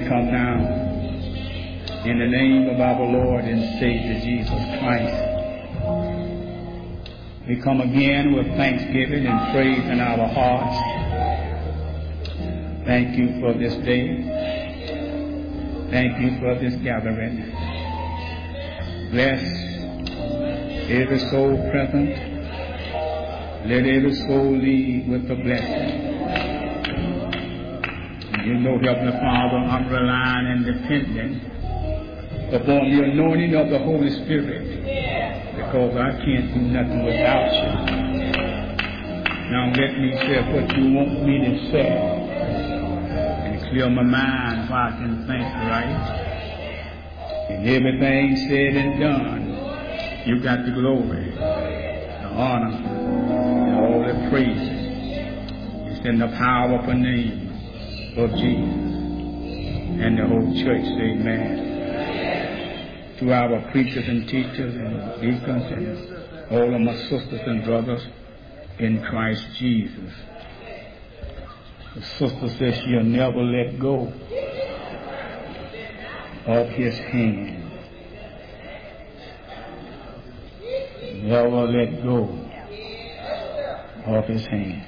come now in the name of our Lord and Savior Jesus Christ. We come again with thanksgiving and praise in our hearts. Thank you for this day. Thank you for this gathering. Bless every soul present. Let every soul leave with a blessing. You know, Heavenly Father, I'm relying and depending upon the anointing of the Holy Spirit, because I can't do nothing without you. Now let me say what you want me to say and clear my mind so I can think right. And everything said and done, you got the glory, the honor, and all the praise. It's in the powerful name of Jesus and the whole church. Amen. To our preachers and teachers and deacons and all of my sisters and brothers in Christ Jesus. The sister says she'll never let go of his hand. Never let go of his hand.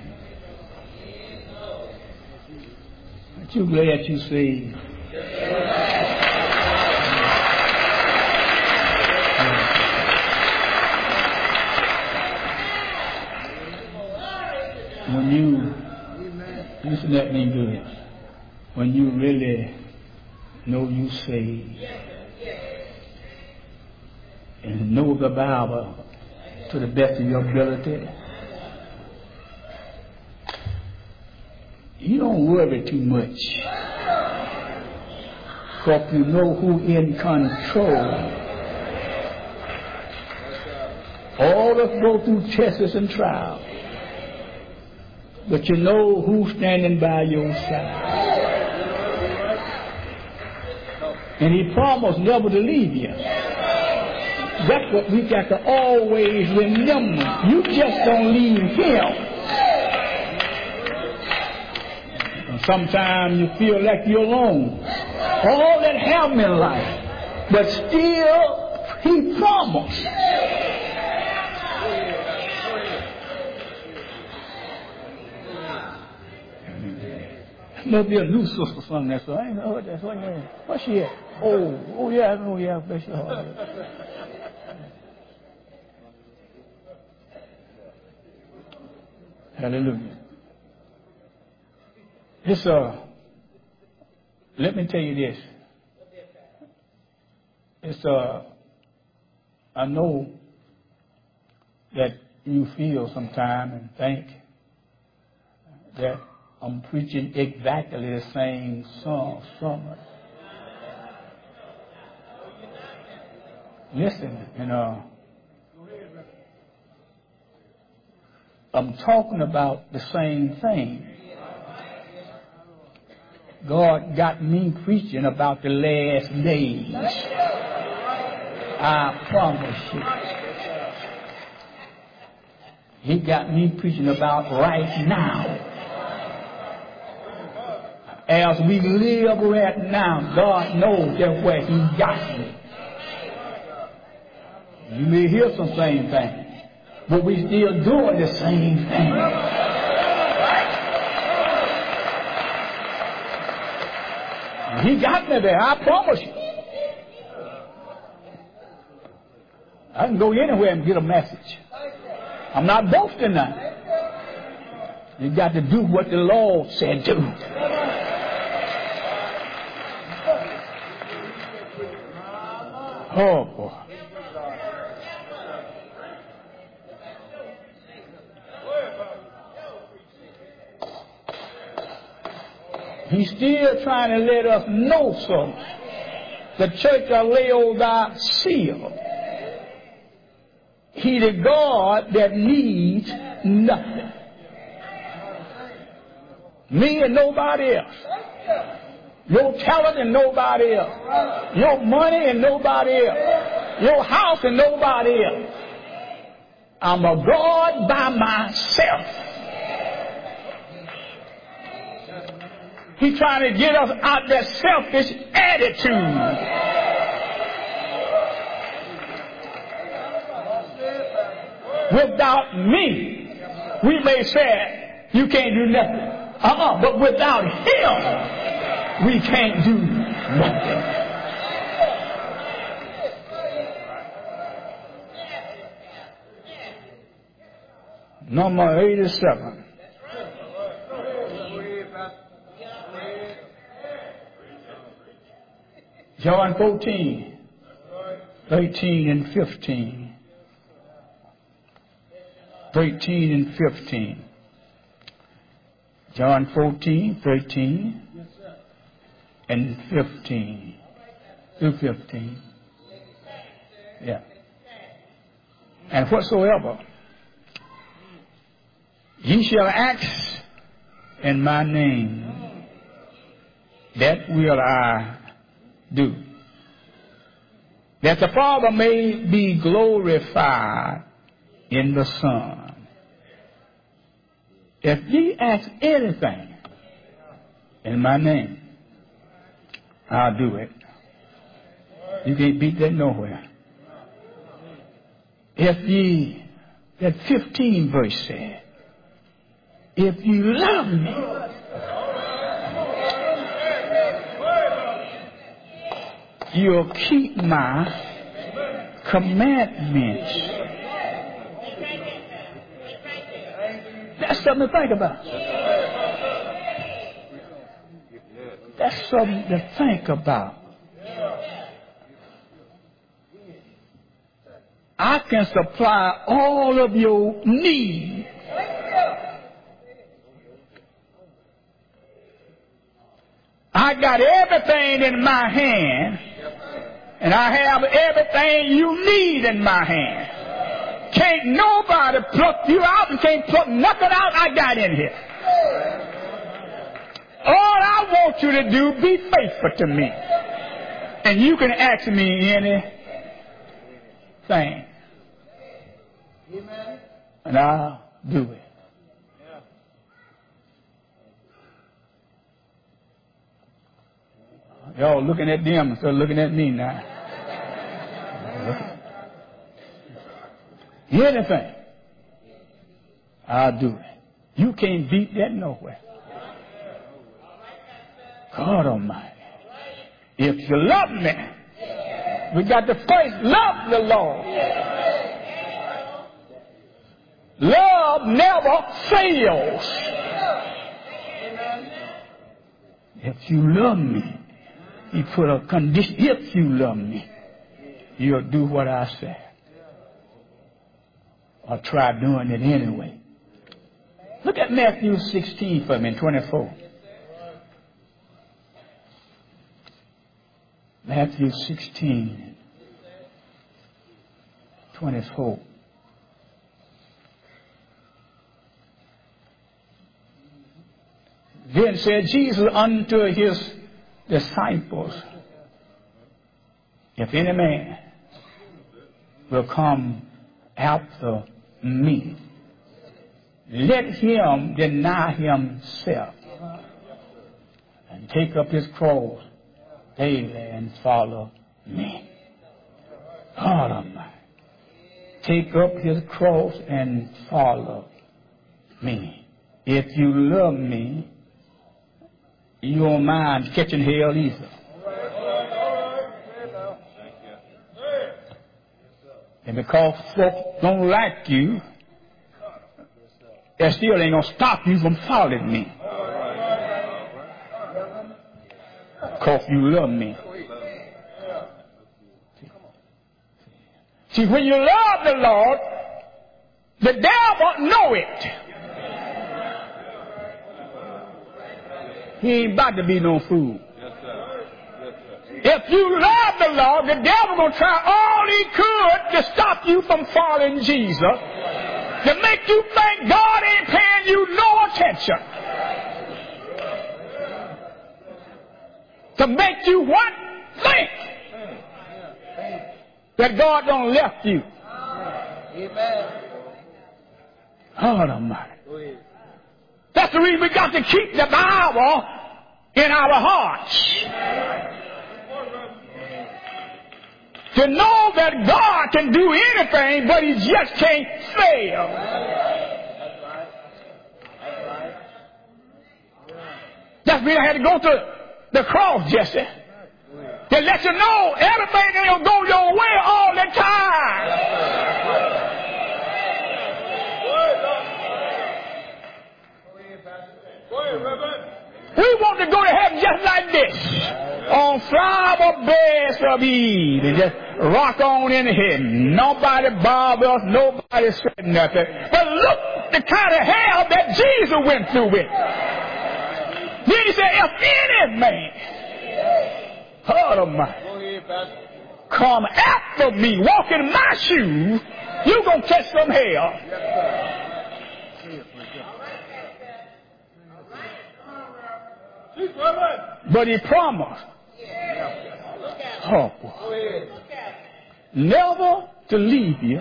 Aren't you glad you saved? When you, listen to me good, when you really know you saved and know the Bible to the best of your ability, you don't worry too much, because you know who in control. All of us go through tests and trials, but you know who's standing by your side. And he promised never to leave you. That's what we got to always remember. You just don't leave him. Sometimes you feel like you're alone. All that happened in life. But still, he promised. Must be a new sister sung that song. I ain't heard that song. What's she at? Oh yeah, bless your heart. Hallelujah. It's let me tell you this. It's I know that you feel sometime and think that I'm preaching exactly the same sermon. Listen, I'm talking about the same thing. God got me preaching about the last days. I promise you. He got me preaching about right now. As we live right now, God knows that where he got me. You may hear some same things, but we still doing the same thing. He got me there, I promise you. I can go anywhere and get a message. I'm not boasting now. You got to do what the Lord said do. Oh, boy. He's still trying to let us know something. The church of Laodicea. He the God that needs nothing. Me and nobody else. Your talent and nobody else. Your money and nobody else. Your house and nobody else. I'm a God by myself. He's trying to get us out that selfish attitude. Without me, we may say, you can't do nothing. But without him, we can't do nothing. Number 87. John 14, 13 and 15. 13 and 15. John 14, 13 and 15. Through 15. Yeah. And whatsoever ye shall ask in my name, that will I do, that the Father may be glorified in the Son. If ye ask anything in my name, I'll do it. You can't beat that nowhere. If ye, that 15 verse said, if you love me, you'll keep my commandments. That's something to think about. That's something to think about. I can supply all of your needs. I got everything in my hand, and I have everything you need in my hand. Can't nobody pluck you out and can't pluck nothing out I got in here. All I want you to do, be faithful to me. And you can ask me anything. And I'll do it. Y'all looking at them instead of looking at me now. Anything, I'll do it. You can't beat that nowhere. God Almighty. If you love me, we got to first love the Lord. Love never fails. If you love me, he put a condition. If you love me, you'll do what I say. Or try doing it anyway. Look at Matthew 16 for me, 24. Matthew 16, 24. Then said Jesus unto his disciples, if any man will come after me, let him deny himself and take up his cross daily and follow me. God Almighty. Take up his cross and follow me. If you love me, you won't mind catching hell either. And because folks don't like you, that still ain't going to stop you from following me. Because you love me. See, when you love the Lord, the devil know it. He ain't about to be no fool. If you love the Lord, the devil going to try all he could to stop you from following Jesus, to make you think God ain't paying you no attention, to make you what? Think that God done left you. God Almighty. That's the reason we got to keep the Bible in our hearts. To know that God can do anything, but He just can't fail. That's why I had to go to the cross, Jesse. To let you know everything ain't gonna go your way all the time. We want to go to heaven just like this, on flower beds of Eve, and just rock on in heaven. Nobody bother us, nobody said nothing. But look the kind of hell that Jesus went through with. Then He said, if any man, come after me, walk in my shoes, you're going to catch some hell. But He promised, never to leave you,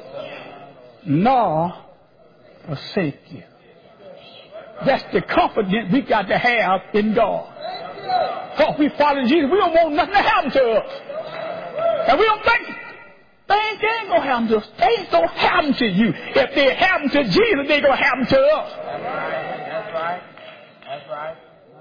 nor forsake you. That's the confidence we got to have in God. Because we follow Jesus, we don't want nothing to happen to us. And we don't think things ain't going to happen to us. They ain't going to happen to you. If they happen to Jesus, they're going to happen to us. That's right. That's right.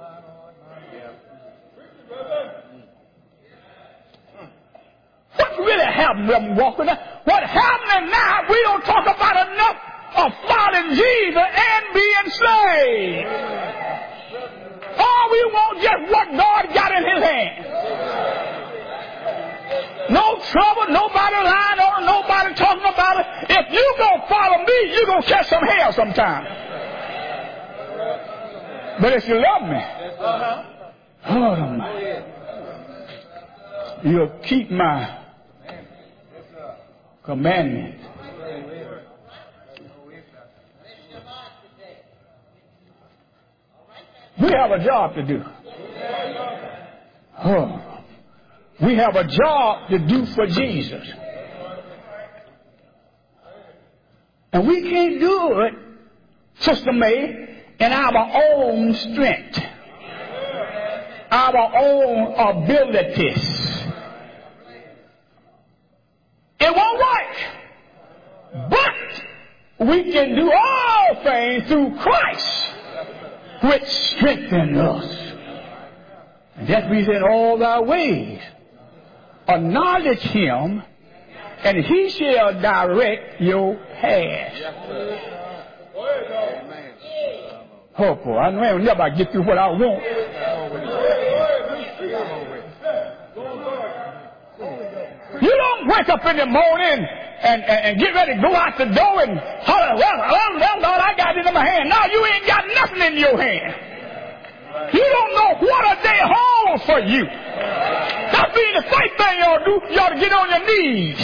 What really happened when we walking up? What happened now, we don't talk about enough of following Jesus and being saved. All we want just what God got in His hand. No trouble, nobody lying on it, nobody talking about it. If you gonna follow me, you gonna catch some hell sometime. But if you love me, you'll keep my commandments. We have a job to do. We have a job to do for Jesus. And we can't do it, Sister May, in our own strength, our own abilities. It won't work. But we can do all things through Christ, which strengthens us. And that means in all thy ways, acknowledge Him, and He shall direct your path. Oh boy, I know I will never get through what I want. You don't wake up in the morning and get ready to go out the door and holler, well, Lord, I got it in my hand. No, you ain't got nothing in your hand. You don't know what a day holds for you. That means the first thing you ought to do, you ought to get on your knees.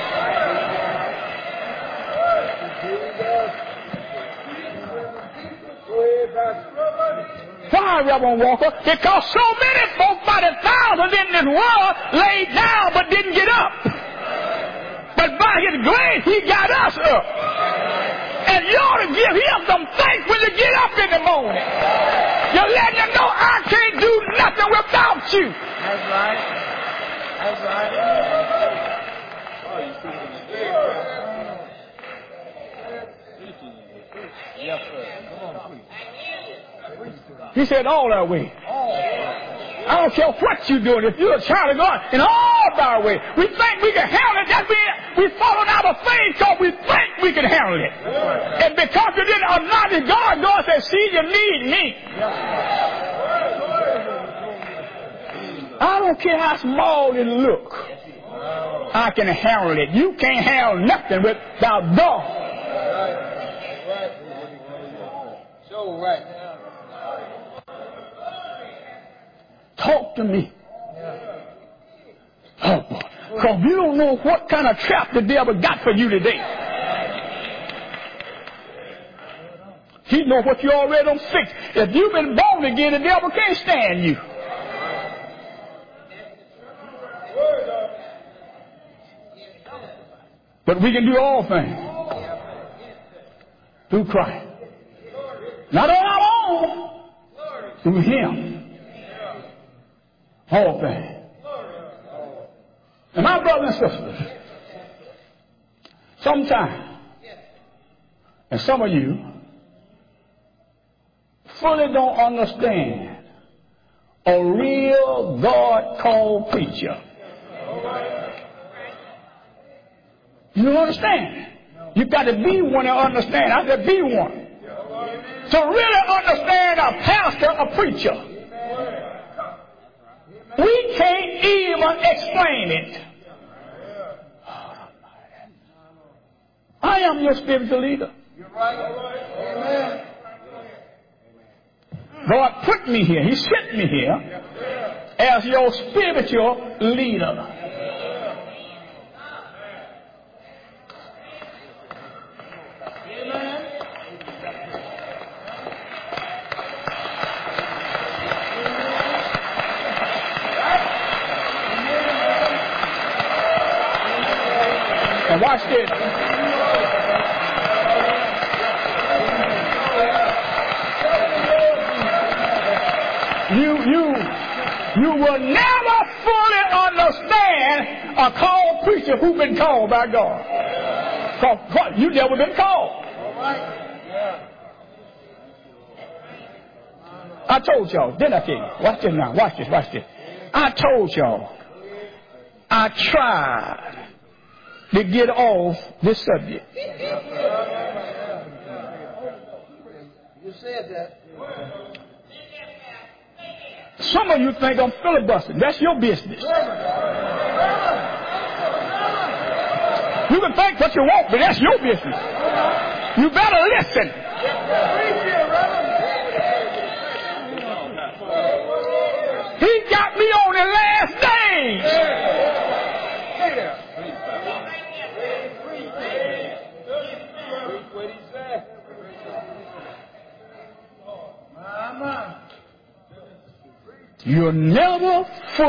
Why, Reverend Walker? Because so many folks, by the thousands in this world, laid down but didn't get up. But by His grace, He got us up. And you ought to give Him some thanks when you get up in the morning. You're letting Him know, I can't do nothing without you. That's right. That's right. Oh, you speaking the Yes, sir. Come on, please. He said, all that way. I don't care what you're doing. If you're a child of God, in all thy way, we think we can handle it. That means we follow our faith because we think we can handle it. And because you didn't acknowledge God, God said, see, you need me. I don't care how small it looks. I can handle it. You can't handle nothing without God. So right. Talk to me. Oh, boy. Because you don't know what kind of trap the devil got for you today. He knows what you already done fixed. If you've been born again, the devil can't stand you. But we can do all things through Christ. Not on our own, through Him All things. And my brothers and sisters, sometimes, and some of you fully don't understand a real God-called preacher. You don't understand. You've got to be one to understand. I said be one. To really understand a pastor, a preacher, we can't even explain it. I am your spiritual leader. Amen. God put me here. He sent me here as your spiritual leader. And watch this. You will never fully understand a called preacher who's been called by God. Because you never been called. I told y'all, didn't I tell you? Watch this now. Watch this. Watch this. I told y'all I tried to get off this subject. You said that. Some of you think I'm filibustering. That's your business. You can think what you want, but that's your business. You better listen. He got me on the last days. You never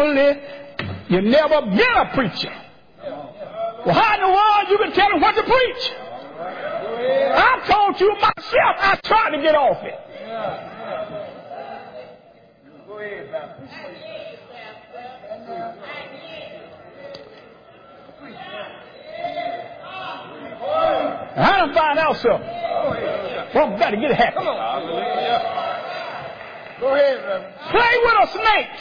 been a preacher. Well, how in the world you can tell them what to preach? I told you myself I tried to get off it. Go ahead, Baptist. I done find out something. Well, I've got to get it happy. Come on. Go ahead, Reverend. Play with a snake.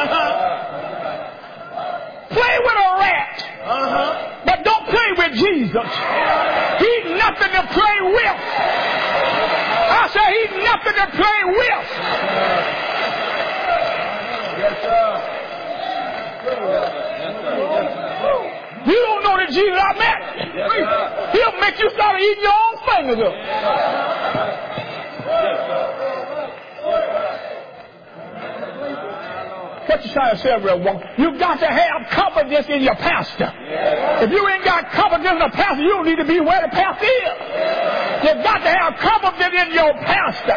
Play with a rat. But don't play with Jesus. He's nothing to play with. I say he's nothing to play with. Yes, sir. You don't know the Jesus I met. He'll make you start eating your own fingers up. What you trying to say, real woman? You got to have confidence in your pastor. If you ain't got confidence in the pastor, you don't need to be where the pastor is. You got to have confidence in your pastor.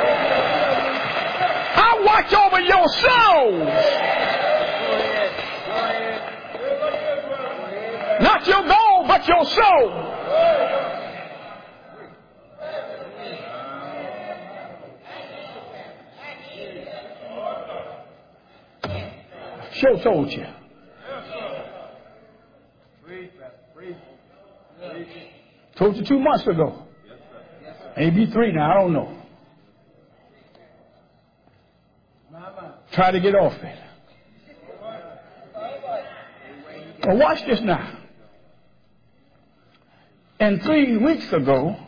I watch over your soul. Not your goal, but your soul. Sure told you. Told you 2 months ago. Maybe 3 now, I don't know. Try to get off it. Well, watch this now. And 3 weeks ago,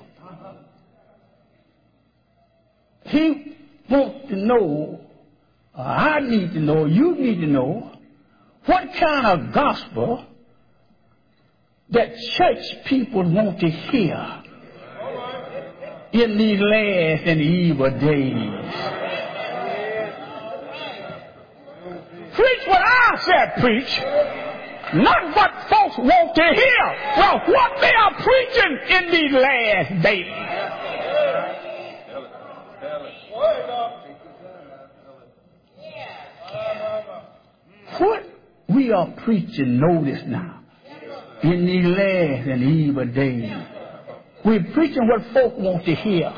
he wants to know, I need to know, you need to know, what kind of gospel that church people want to hear in these last and evil days. Preach what I said preach, not what folks want to hear. Well, what they are preaching in these last days. What we are preaching, notice now, in these last and evil days. We're preaching what folk want to hear.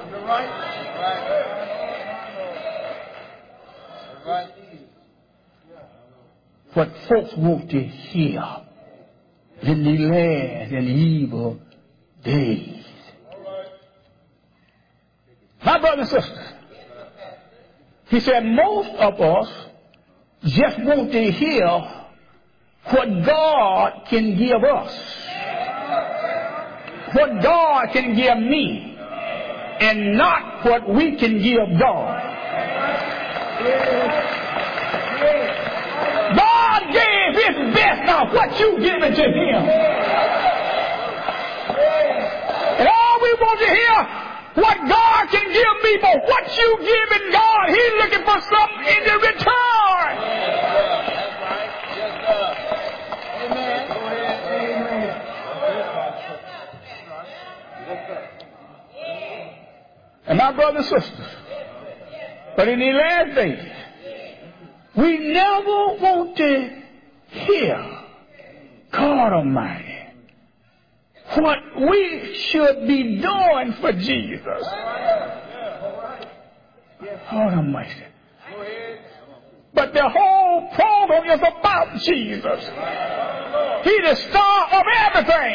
what folks want to hear in the last and evil days. My brothers and sisters, he said most of us just want to hear what God can give us, what God can give me, and not what we can give God. God gave his best. Now what you giving to him? And all we want to hear what God can give me, but what you giving God, he's looking for something in the return. That's right. Yes, sir. Amen. Go ahead. Amen. And my brothers and sisters, but in the last days, we never want to hear God Almighty what we should be doing for Jesus. God Almighty. But the whole program is about Jesus. He's the star of everything.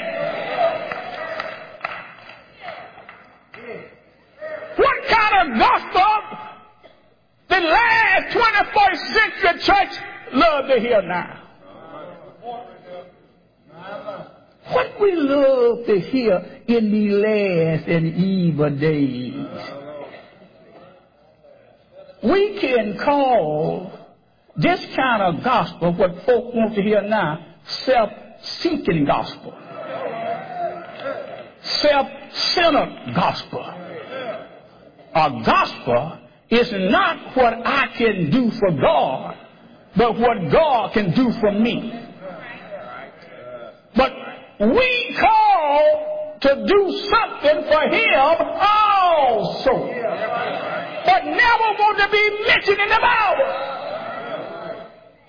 What kind of gospel the last 21st century church love to hear now? What we love to hear in the last and evil days. We can call this kind of gospel, what folk want to hear now, self-seeking gospel. Self-centered gospel. A gospel is not what I can do for God, but what God can do for me. But we call to do something for him also, but never want to be mentioned in the Bible.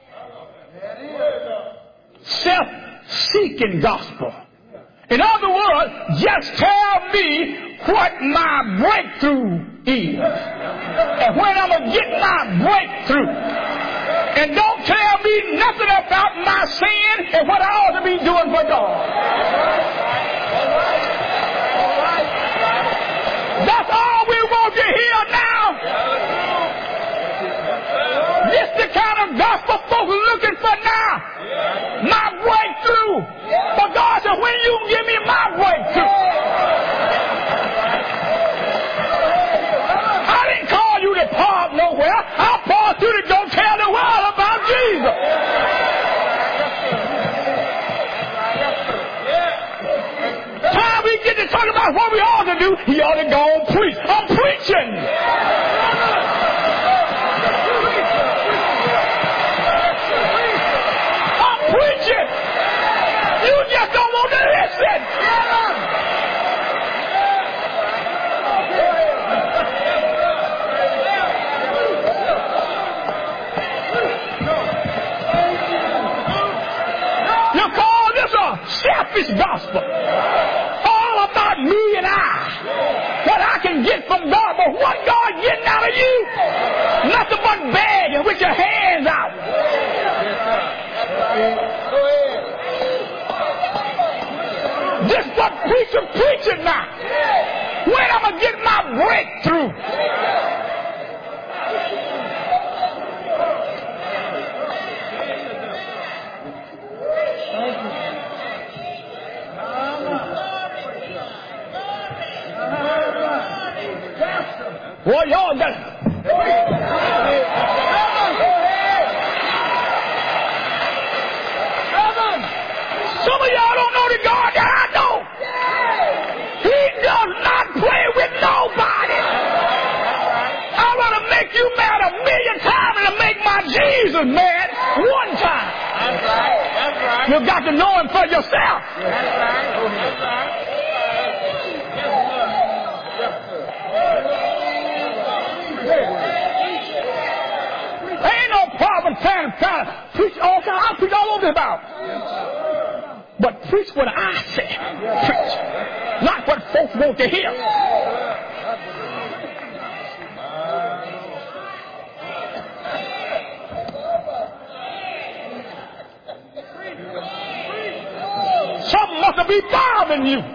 Self-seeking gospel. In other words, just tell me what my breakthrough is and when I'm going to get my breakthrough. And don't tell me nothing about my sin and what I ought to be doing for God. That's all we want to hear now. This is the kind of gospel folks are looking for now. My breakthrough. But God said, when you give me my breakthrough. I didn't call you to park nowhere. I called you to go tell the world about Jesus. Time we get to talk about what we ought to do, he ought to go and preach. I'm preaching. You just don't want to listen. You call this a selfish gospel. All about me and I. What I can get from God, but what God getting out of you? Nothing but begging with your hands out. This is what preacher preaching now. When I'm going to get my breakthrough. Well, y'all got it. Some of y'all don't know the God that I know. He does not play with nobody. I want to make you mad 1,000,000 times and to make my Jesus mad one time. That's right. That's right. You've got to know him for yourself. That's right. That's right. Ain't no problem trying to preach all kinds. I preach all over the Bible. But preach what I say. Preach. Not what folks want to hear. supposed to be bothering you.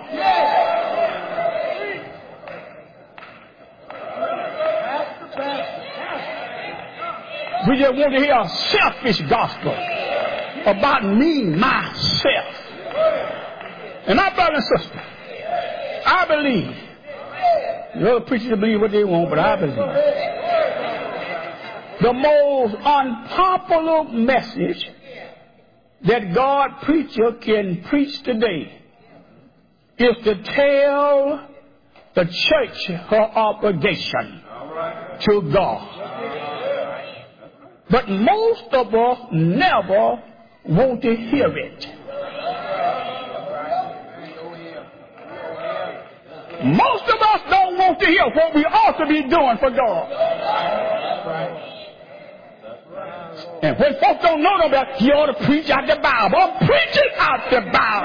We just want to hear a selfish gospel about me, myself. And my brother and sister, I believe. The other preachers believe what they want, but I believe. The most unpopular message that God preacher can preach today is to tell the church her obligation to God. But most of us never want to hear it. Most of us don't want to hear what we ought to be doing for God. And when folks don't know about, you ought to preach out the Bible. I'm preaching out the Bible.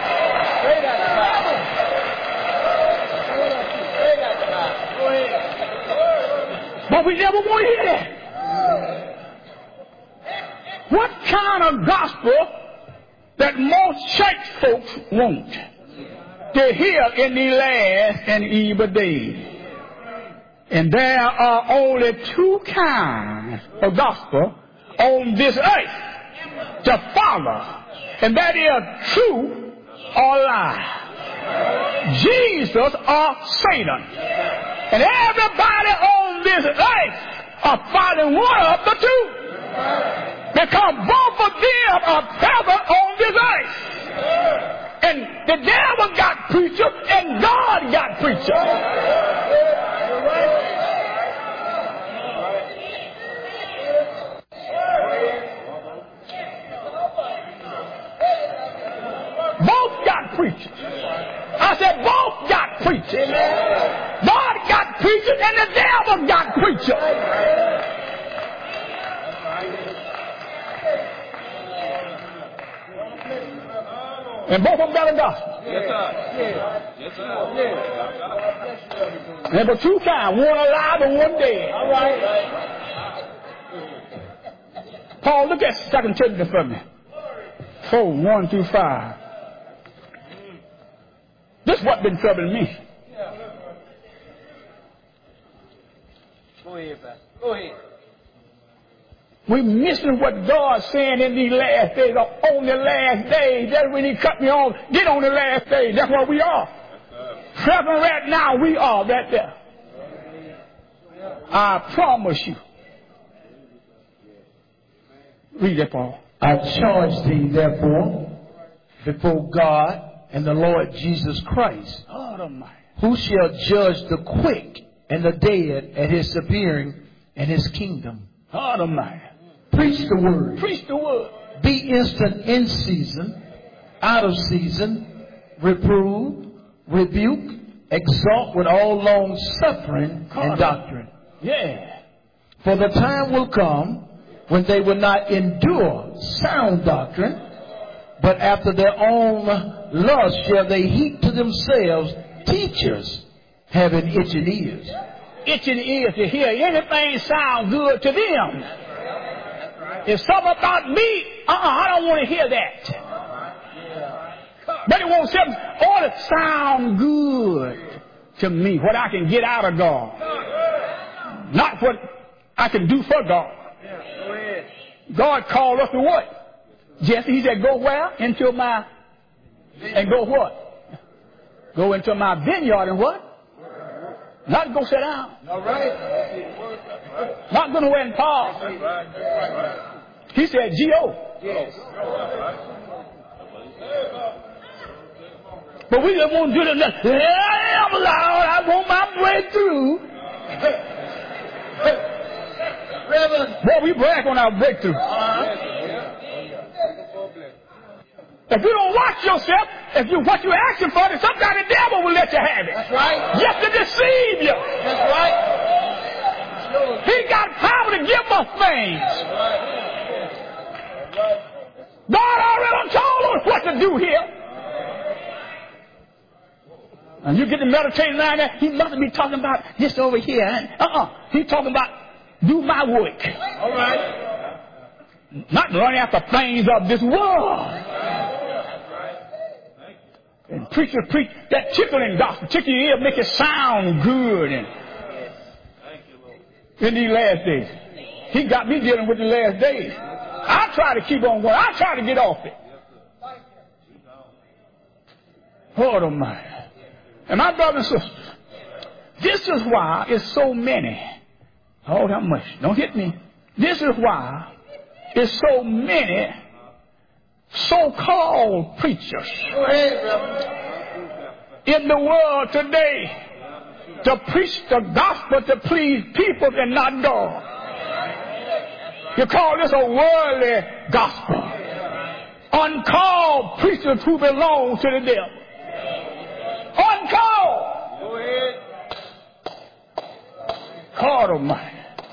But we never want to hear that. What kind of gospel that most church folks want to hear in the last and evil days? And there are only two kinds of gospel on this earth to follow, and that is truth or lie, Jesus or Satan. And everybody on this earth are following one of the two, because both of them are present on this earth. And the devil got preachers and God got preachers. Both got preachers. I said both got preachers. God got preachers and the devil got preachers. And both of them got a gospel. Yes, sir. Yes, sir. And for two kinds, one alive and one dead. All right. Paul, look at 2 Timothy for me. 4:1-5. This is what's been troubling me. Go ahead, Pastor. Go ahead. We're missing what God's saying in these last days. On the last days, that's when He cut me off. Get on the last days. That's what we are. Present right now, we are right there. I promise you. Read that, Paul. I charge thee, therefore, before God and the Lord Jesus Christ, God Almighty, who shall judge the quick and the dead at His appearing and His kingdom. God Almighty. Preach the word. Preach the word. Be instant in season, out of season, reprove, rebuke, exhort with all long suffering and doctrine. Yeah. For the time will come when they will not endure sound doctrine, but after their own lust shall they heap to themselves teachers having itching ears. Itching ears to hear anything sound good to them. If something about me, I don't want to hear that. But it won't something ought to sound good to me, what I can get out of God. Not what I can do for God. God called us to what? Jesse, He said, go where? Into my, and go what? Go into my vineyard and what? Not go sit down. All right. Not going to wait and pause. He said, G.O. Yes. But we just want to do the next. Yeah, Lord, I want my breakthrough. Boy, we brag on our breakthrough. If you don't watch yourself, what you're asking for, then sometimes the devil will let you have it. That's right. Just to deceive you. That's right. He got power to give us things. God already told us what to do here. And you get to meditating like that, He must be talking about this over here. He's talking about do my work. All right. Not run after things of this world. And preachers preach that tickling gospel, tickle your ear, make it sound good. And in these last days, he got me dealing with the last days. I try to keep on going. I try to get off it. Lord Almighty. And my brothers and sisters, this is why it's so many. Oh, how much? Don't hit me. This is why it's so many so-called preachers in the world today to preach the gospel to please people and not God. You call this a worldly gospel. Uncalled preachers who belong to the devil. Uncalled. Go ahead. God Almighty.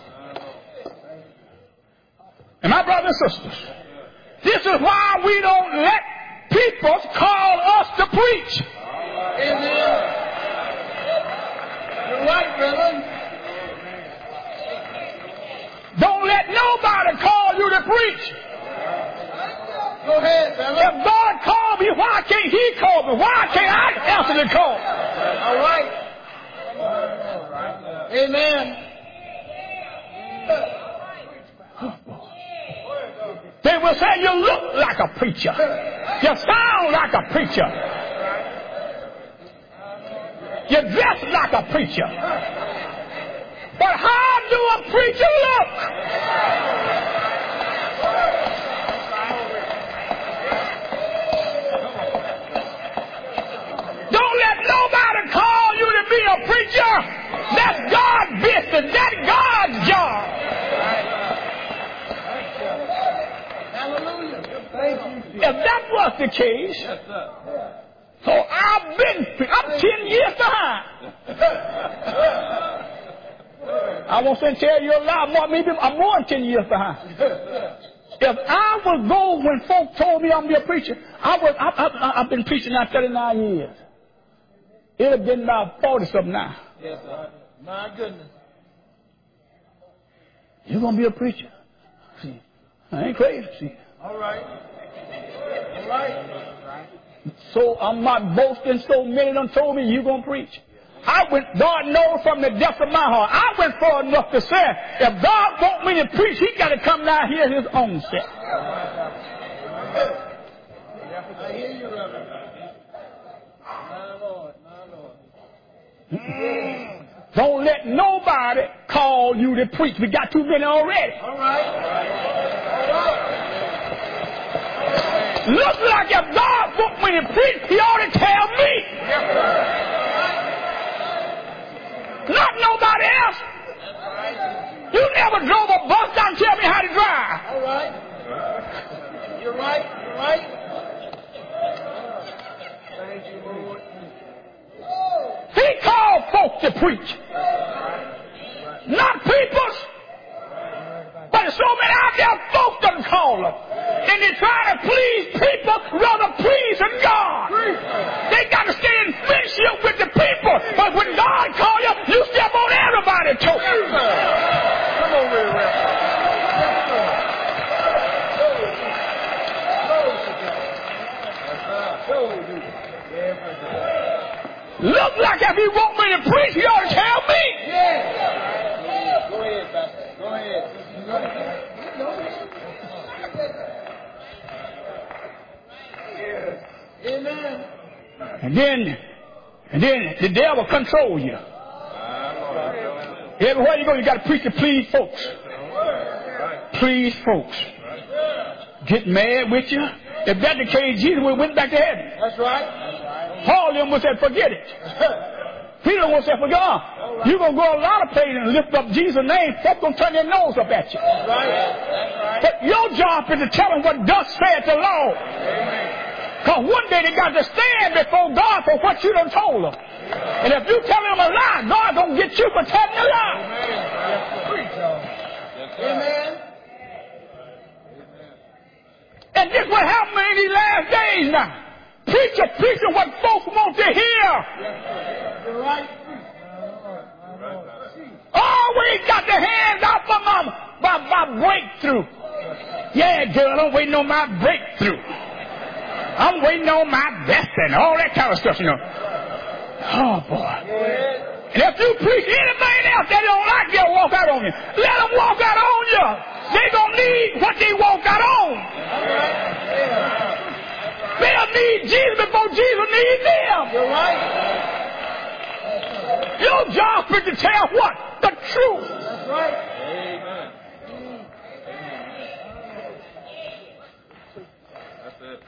And my brothers and sisters, this is why we don't let people call us to preach. Amen. You're right, brother. Don't let nobody call you to preach. Go ahead, brother. If God called me, why can't He call me? Why can't I answer the call? All right. Amen. They will say you look like a preacher. You sound like a preacher. You dress like a preacher. But how do a preacher look? Don't let nobody call you to be a preacher. That's God's business. That's God's job. Hallelujah. Thank you. If that was the case, so I'm 10 years behind. I won't say tell you a lie, maybe I'm more than 10 years behind. If I would go when folk told me I'm going to be a preacher, I've been preaching now 39 years. It would have been about 40-something now. Yes, sir. My goodness. You're going to be a preacher. See, I ain't crazy. See. All right. All right. So I'm not boasting, so many done told me you're going to preach. I went, God knows from the depth of my heart, I went far enough to say, if God want me to preach, He got to come down here his own self. I hear you, Reverend. My Lord, my Lord. Don't let nobody call you to preach. We got too many already. All right. All right. Look like if God want me to preach, He ought to tell me. Yes, sir. Not nobody else. You never drove a bus down and tell me how to drive. All right. You're right. You're right. Thank you, Lord. He called folks to preach. Not peoples. But there's so many out there, folks doesn't call them. And they try to please people rather pleasing God. They got to stay in friendship with the people. But when God calls you, you step on everybody's toes. Come on, Reverend. Look like if He want me to preach, He ought to tell me. Yeah. Go ahead, Pastor. Go ahead. Amen. And then the devil control you. Everywhere you go, you got to preach to please folks. Please folks. Get mad with you. If that's the case, Jesus would have went back to heaven. That's right. Paul them would have said, forget it. Peter would have said, forget it. You're going to go a lot of places and lift up Jesus' name. Folks going to turn their nose up at you. That's right. But your job is to tell them what thus saith the Lord. Because one day they got to stand before God for what you done told them. And if you tell them a lie, God going to get you for telling a lie. Amen. And this what happened in these last days now. Preaching what folks want to hear. You're right. Always got their hands out for my breakthrough. Yeah, girl, I'm waiting on my breakthrough. I'm waiting on my best and all that kind of stuff, you know. Oh, boy. And if you preach anything else that don't like, they'll walk out on you. Let them walk out on you. They're going to need what they walk out on. They'll need Jesus before Jesus needs them. You're right. Your job is to tell what? The truth. That's right. Amen. That's it.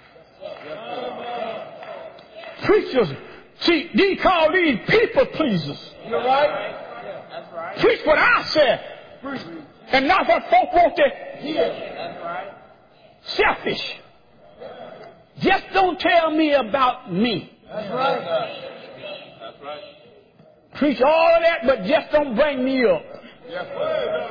Preachers, see, they call these people pleasers. You're right. That's right. Preach what I said. And not what folk want to hear. That's right. Selfish. Just don't tell me about me. That's right. That's right. Preach all of that, but just don't bring me up. Yes, sir.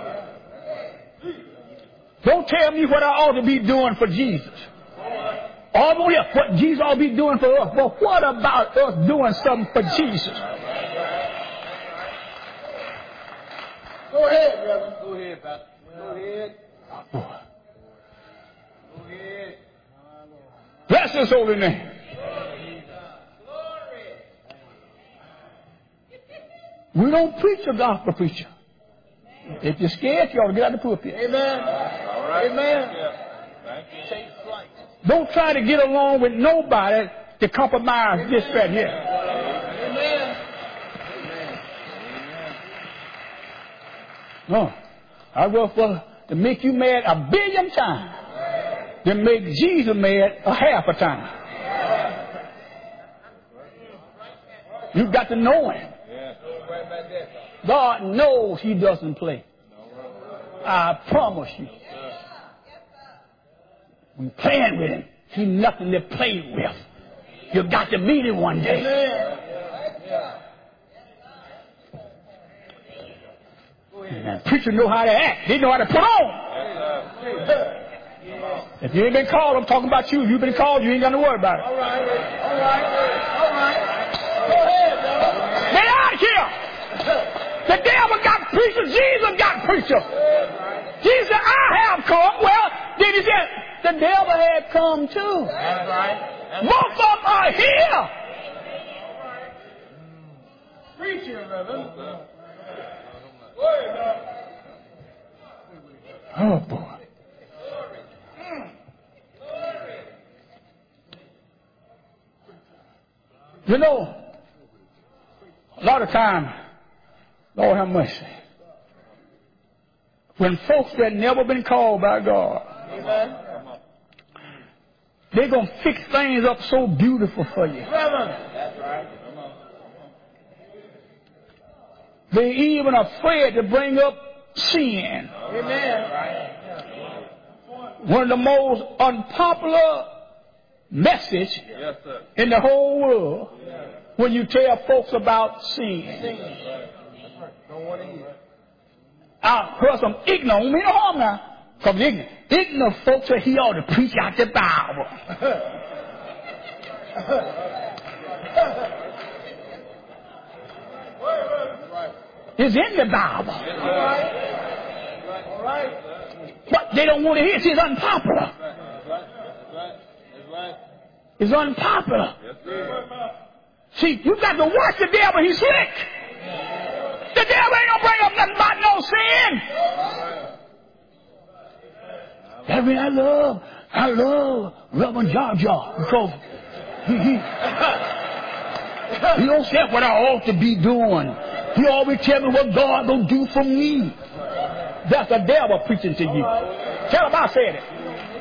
Don't tell me what I ought to be doing for Jesus. All yes, what Jesus ought to be doing for us. But what about us doing something for Jesus? Go ahead, brother. Go ahead, Pastor. Go ahead. Boy. Go ahead. Bless His holy name. We don't preach a gospel preacher. If you're scared, you ought to get out of the pulpit. Amen. All right. Amen. Take flight. Don't try to get along with nobody to compromise this right here. Amen. No. I'd rather to make you mad 1 billion times than make Jesus mad a half a time. You've got to know Him. God knows He doesn't play. I promise you. We're playing with Him. He's nothing to play with. You've got to meet Him one day. And preachers know how to act. They know how to put on. If you ain't been called, I'm talking about you. If you've been called, you ain't got to worry about it. All right. All right. All right. Go ahead, brother. Get out of here. The devil got preachers. Jesus got preachers. Jesus said, I have come. Well, then He said, the devil had come too. That's right. Both of them are here. Preaching, brother. Oh, boy. You know, a lot of time, Lord have mercy, when folks that never been called by God, Amen. they're going to fix things up so beautiful for you. That's right. They're even afraid to bring up sin. Amen. One of the most unpopular message in the whole world when you tell folks about sin. Don't want to hear. I heard some ignorant, don't mean no harm now, because ignorant folks say he ought to preach out the Bible. It's in the Bible. All right. But they don't want to hear it. It's unpopular. It's unpopular. See, you got to watch the devil. He's slick. The devil ain't going to bring up nothing about no sin. I mean, I love Reverend Jar Jar because he don't say what I ought to be doing. He always tell me what God will do for me. That's the devil preaching to you. Tell him I said it.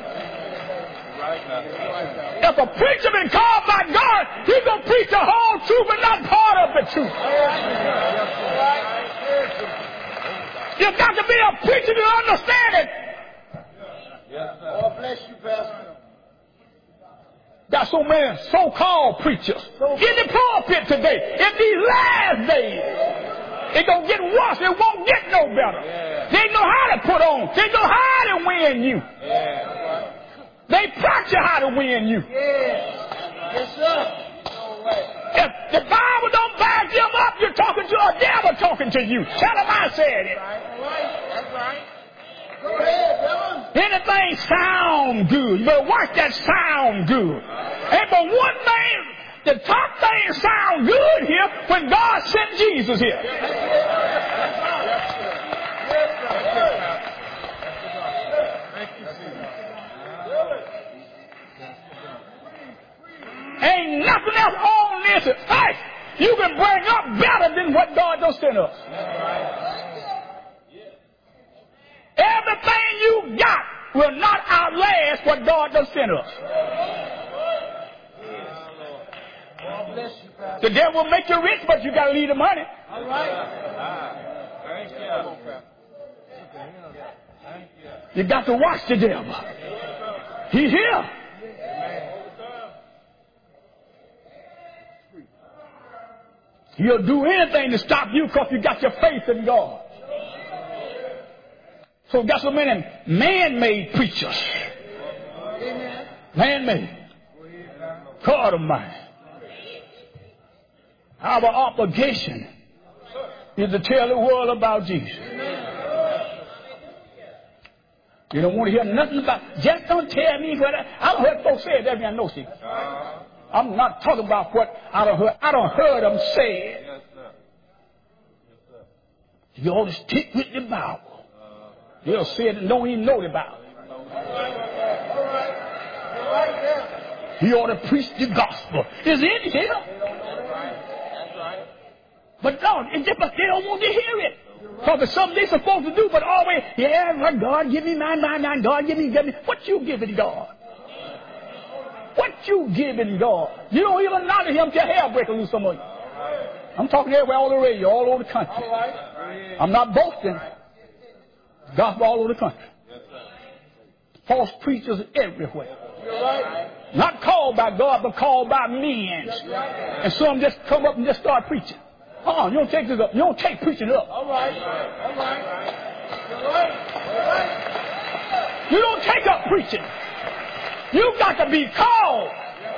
If a preacher been called by God, he's going to preach the whole truth and not part of the truth. You've got to be a preacher to understand it. God bless you, Pastor. Got so many so-called preachers in the pulpit today. In these last days, it don't get worse. It won't get no better. They know how to put on. They know how to win you. They practice how to win you. Yes, sir. If the Bible don't back them up, you're talking to a devil talking to you. Tell them I said it. That's right. Go ahead, brother. Anything sound good. You better watch that sound good. Ain't but one thing, the top thing sound good here when God sent Jesus here. Ain't nothing else on this. Hey, you can bring up better than what God does send us. Everything you got will not outlast what God does send us. The devil will make you rich, but you got to leave the money. All right. Thank you. You got to watch the devil. He's here. He'll do anything to stop you because you got your faith in God. So got so many man-made preachers. Man-made. God Almighty. Our obligation is to tell the world about Jesus. You don't want to hear nothing about. Just don't tell me what I don't heard folks say it. Every I know see. I'm not talking about what I don't heard. I don't heard them say it. Yes, sir. You ought to stick with the Bible. They'll say it and don't even know the Bible. You ought to preach the gospel. It's in here. But no, they don't want to hear it. Because it's something they're supposed to do, but always, God, give me mine. God, give me. What you giving God? What you giving God? You don't even acknowledge him till hell breaks loose some of you. I'm talking everywhere, all the radio, all over the country. I'm not boasting. Gospel all over the country. False preachers everywhere. Not called by God, but called by men. And some just come up and just start preaching. You don't take this up. You don't take preaching up. You don't take up preaching. You've got to be called.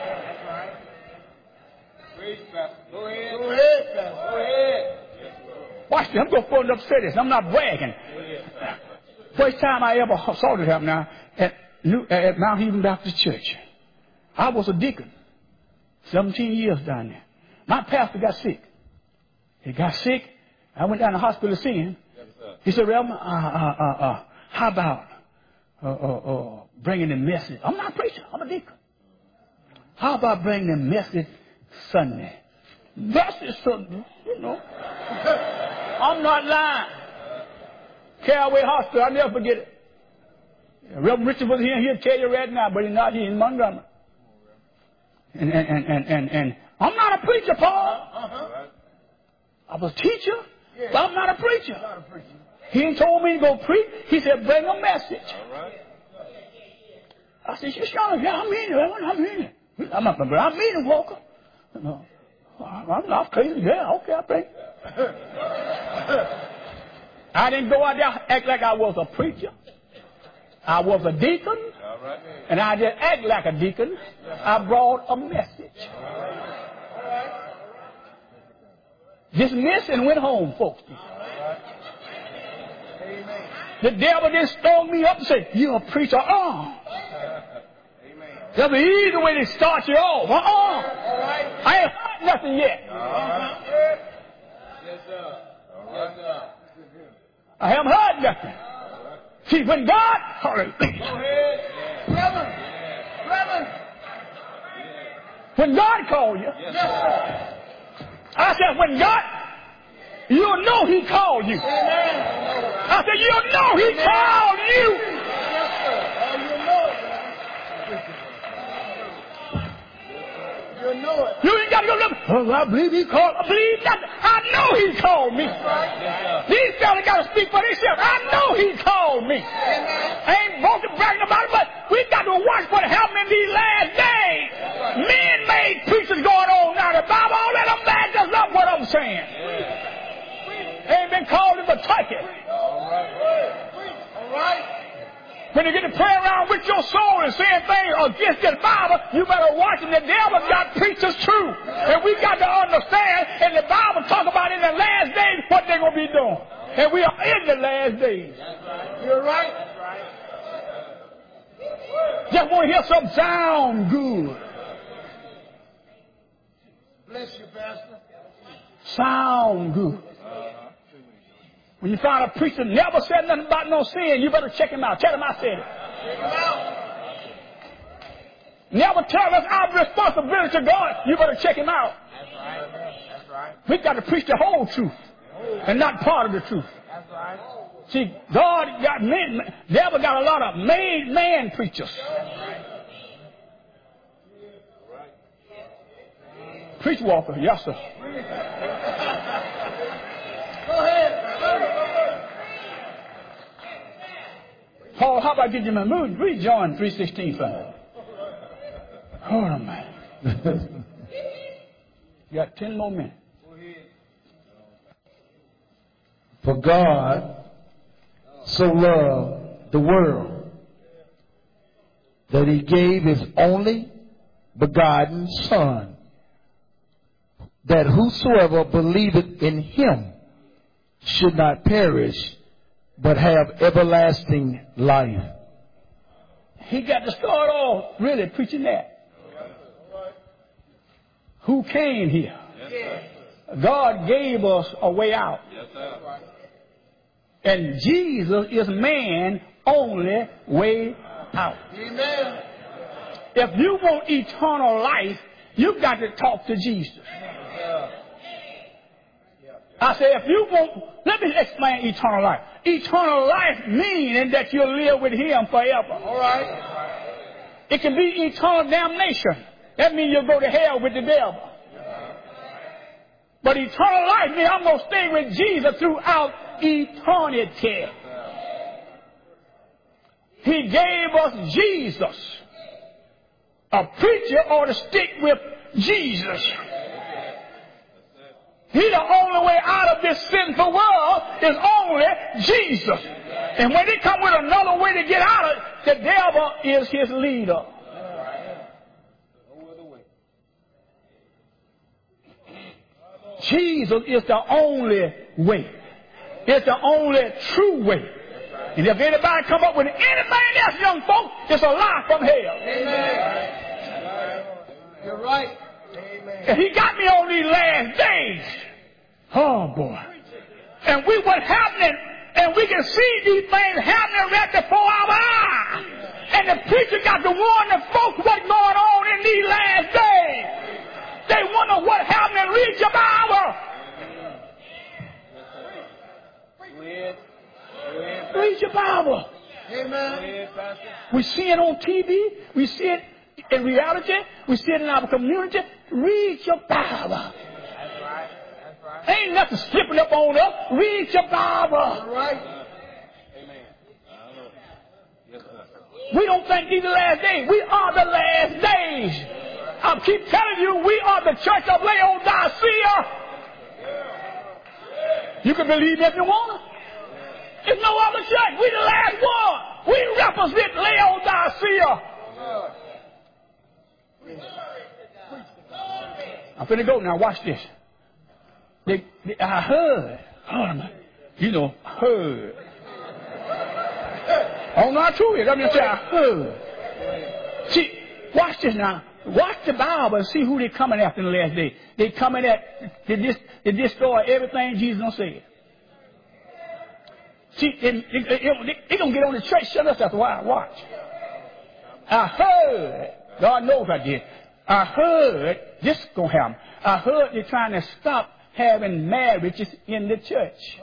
Go ahead. Watch this. I'm going to put up say this. I'm not bragging. First time I ever saw this happen now at Mount Heaven Baptist Church. I was a deacon. 17 years down there. My pastor got sick. He got sick. I went down to the hospital to see him. He said, Reverend, how about bringing the message? I'm not a preacher. I'm a deacon. How about bringing the message Sunday? Message Sunday, you know. I'm not lying. Caraway Hospital, I'll never forget it. Reverend Richard was here. He'll tell you right now, but he's not here in Montgomery. And I'm not a preacher, Paul. I was a teacher, but I'm not a preacher. He ain't told me to go preach. He said, bring a message. I said, you sure? Yeah, I mean it. I mean it. I mean it, Walker. No. I'm not crazy. Yeah, okay, I pray. I didn't go out there act like I was a preacher. I was a deacon, and I didn't act like a deacon. I brought a message. Dismissed and went home, folks. The devil just stoned me up and said, you're a preacher. That's the easy way to start you off. I ain't heard nothing yet. I haven't heard nothing. See, when God... When God called you... I said, when God... You'll know he called you. I said, you'll know he called you. You ain't got to go look. Oh, I believe he called. I believe nothing. I know he called me. These fellas got to speak for themselves. I know he called me. I ain't boasting bragging about it, but we got to watch what happened in these last days. Man-made preachers going on now. The Bible, all that I'm bad just up what I'm saying. They ain't been called in Kentucky. All right. When you get to play around with your soul and saying things against the Bible, you better watch it. The devil got preachers too. And we got to understand, and the Bible talk about in the last days what they're going to be doing. And we are in the last days. You're right. Just want to hear something sound good. sound good. When you find a preacher never said nothing about no sin, you better check him out. Tell him I said it. Never tell us our responsibility to God. You better check him out. That's right. That's right. We've got to preach the whole truth and not part of the truth. That's right. See, God got men, devil got a lot of made man preachers. Preach, Walker. Yes, sir. Go ahead. Paul, how about getting you in the mood? Read John 3:16 for me. Hold on, man. You got 10 more minutes. For God so loved the world that he gave his only begotten Son, that whosoever believeth in him should not perish, but have everlasting life. He got to start off really preaching that. Who came here? God gave us a way out. And Jesus is man's only way out. Amen. If you want eternal life, you've got to talk to Jesus. I say, if you want, let me explain eternal life. Eternal life meaning that you'll live with him forever. All right. It can be eternal damnation. That means you'll go to hell with the devil. But eternal life means I'm going to stay with Jesus throughout eternity. He gave us Jesus. A preacher ought to stick with Jesus. He's the only way out of this sinful world is only Jesus. And when they come with another way to get out of it, the devil is his leader. Jesus is the only way. It's the only true way. And if anybody come up with anything else, young folk, it's a lie from hell. Amen. You're right. Amen. And he got me on these last days. Oh, boy. And we were happening, and we can see these things happening right before our eyes. And the preacher got to warn the folks what's going on in these last days. They wonder what happened. Read your Bible. Read your Bible. Amen. We see it on TV. We see it in reality. We see it in our community. Read your Bible. That's right. That's right. Ain't nothing slipping up on us. Read your Bible. All right. We don't think these are the last days. We are the last days. I keep telling you, we are the church of Laodicea. You can believe if you want to. There's no other church. We the last one. We represent Laodicea. I'm finna go now. Watch this. I heard. Heard. Oh, not true. Let me say I heard. See, watch this now. Watch the Bible and see who they're coming after in the last day. They're coming to destroy everything Jesus said. See, they're going to get on the church, shut us after a while. Watch. I heard. God knows I did. I heard this is going to happen. I heard they're trying to stop having marriages in the church.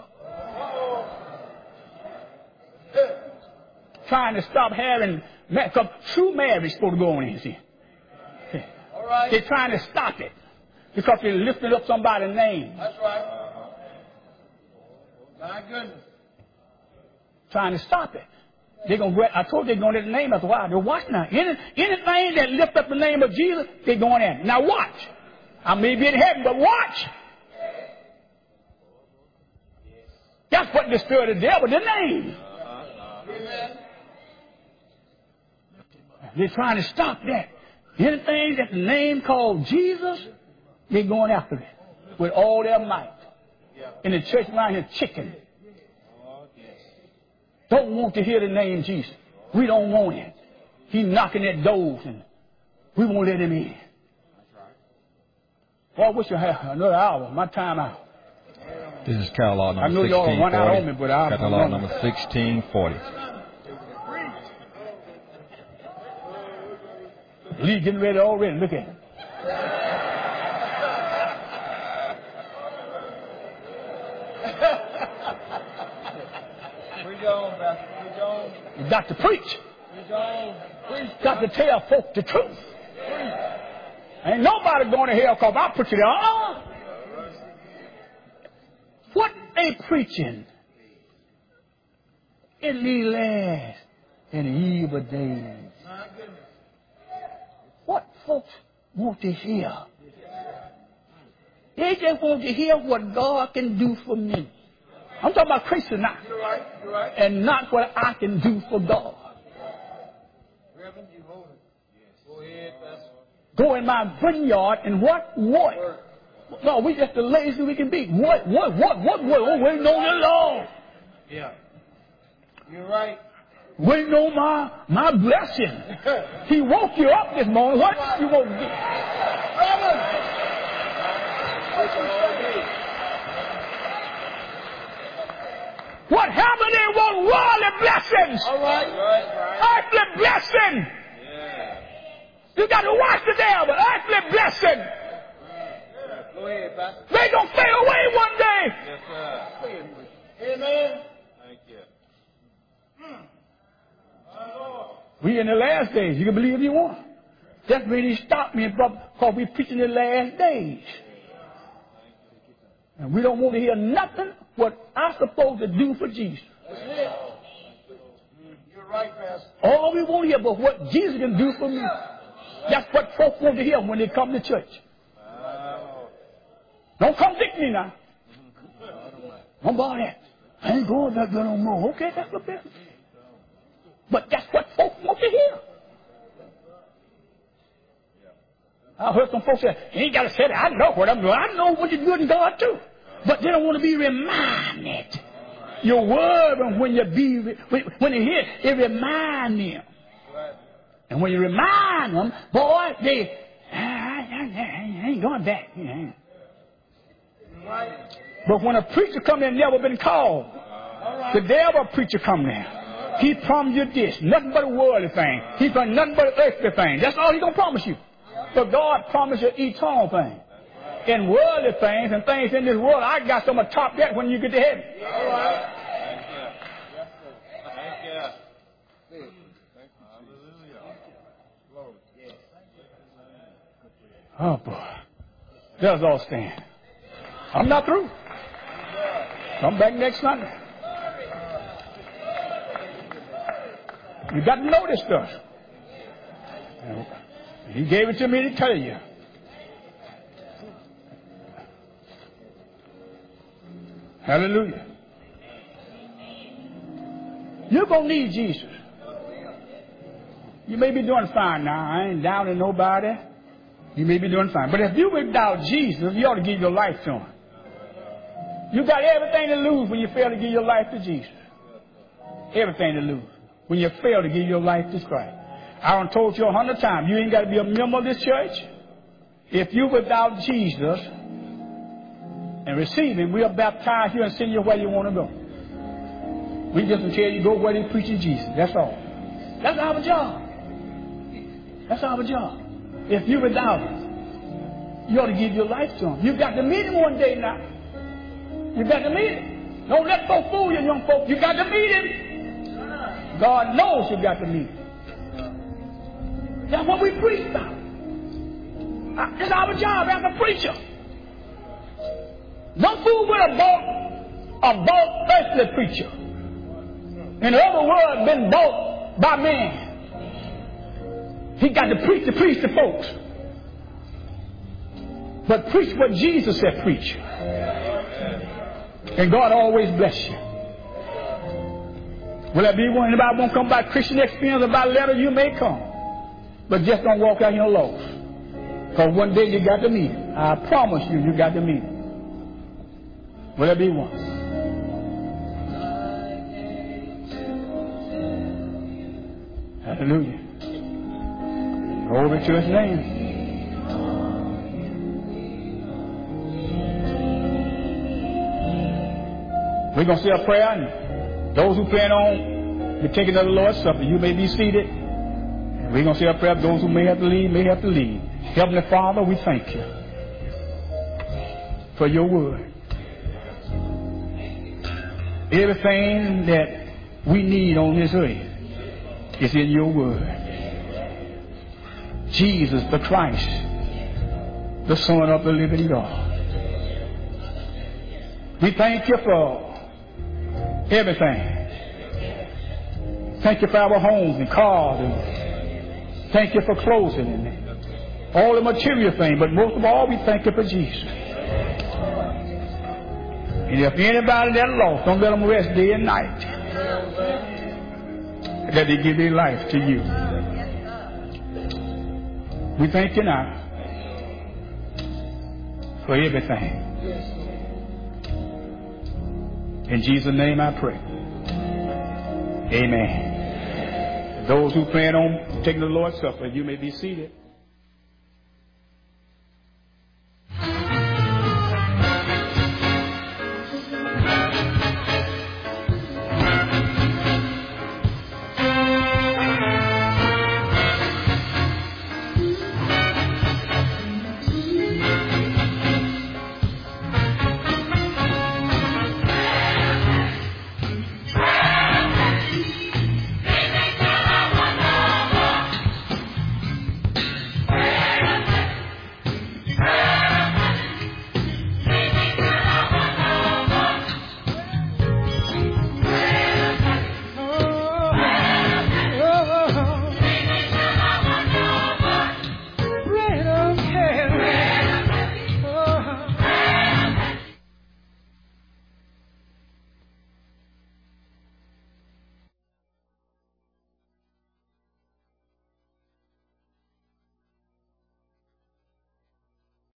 Trying to stop having, because true marriage is supposed to go on in here. All right. They're trying to stop it because they're lifting up somebody's name. That's right. My goodness. Trying to stop it. They're gonna. I told you they're going to let the name after a while. They're watching now. Anything that lift up the name of Jesus, they're going in. Now watch. I may be in heaven, but watch. That's what the spirit of the devil, the name. Amen. They're trying to stop that. Anything that the name called Jesus, they're going after it with all their might. In the church around here, chicken. Don't want to hear the name Jesus. We don't want it. He's knocking at doors and we won't let him in. Well, I wish I had another hour. My time out. This is catalog number 1640. I know y'all run out on me, but I'll catalog number 1640. Lee getting ready already. Look at him. You got to preach. Got to tell folk the truth. Ain't nobody going to hell because I put you there. What they preaching in these last and evil days? What folks want to hear? They just want to hear what God can do for me. I'm talking about Christians now. You're right. And not what I can do for God. Go in my vineyard and what? No, we just the lazy we can be. What? Oh, waiting on the Lord. Yeah. You're right. Waiting on my blessing. He woke you up this morning. What you want to do? What happened? They want worldly blessings. All right. Earthly blessing. Yeah. You got to watch the devil. Earthly blessing. Go ahead, Pastor. They gonna fade away one day. Yes, sir. Amen. Thank you. We in the last days. You can believe if you want. That's really stopped me, because we're preaching the last days. And we don't want to hear nothing what I'm supposed to do for Jesus. That's it. You're right, Pastor. All we want to hear about what Jesus can do for me. That's what folks want to hear when they come to church. Don't convict me now. Don't bother that. I ain't going that good no more. Okay, that's the business. But that's what folks want to hear. I heard some folks say, you ain't got to say that. I know what I'm doing. I know what you're doing in God too. But they don't want to be reminded. Your word, when you hear it, it reminds them. And when you remind them, boy, they, I ain't going back. But when a preacher come in, never been called. The devil preacher come there. He promised you this, nothing but a worldly thing. He promised nothing but an earthly thing. That's all he gonna promise you. But God promised you eternal things. In worldly things and things in this world, I got some to top that when you get to heaven. All right. Thank you. Oh boy. That's all stand. I'm not through. Come back next Sunday. You got to know this stuff. He gave it to me to tell you. Hallelujah. You're going to need Jesus. You may be doing fine now. I ain't doubting nobody. You may be doing fine. But if you without Jesus, you ought to give your life to him. You got everything to lose when you fail to give your life to Jesus. Everything to lose when you fail to give your life to Christ. I done told you 100 times, you ain't got to be a member of this church. If you without Jesus and receive him, we'll baptize you and send you where you want to go. We just tell you go where they preaching Jesus. That's all. That's our job. That's our job. If you without him, you ought to give your life to him. You got to meet him one day now. You got to meet him. Don't let folks fool you, young folks. You got to meet him. God knows you got to meet him. That's what we preach about. It's our job as a preacher. Don't fool with a bought earthly preacher. In other words, been bought by man. He got to preach to folks. But preach what Jesus said preach. And God always bless you. Will that be one? Anybody won't come by Christian experience or by letter, you may come. But just don't walk out here lost. Because one day you got to meet him. I promise you, you got to meet him. Will there be one? Hallelujah. Glory to his name. We're going to say a prayer, and those who plan on the taking of the Lord's Supper, you may be seated. And we're going to say a prayer. Those who may have to leave, may have to leave. Heavenly Father, we thank you for your word. Everything that we need on this earth is in your word. Jesus the Christ, the Son of the living God. We thank you for everything. Thank you for our homes and cars, and thank you for clothing and all the material things, but most of all we thank you for Jesus. And if anybody that lost, don't let them rest day and night. Let they give their life to you. We thank you now for everything. In Jesus' name I pray. Amen. Those who plan on taking the Lord's Supper, you may be seated.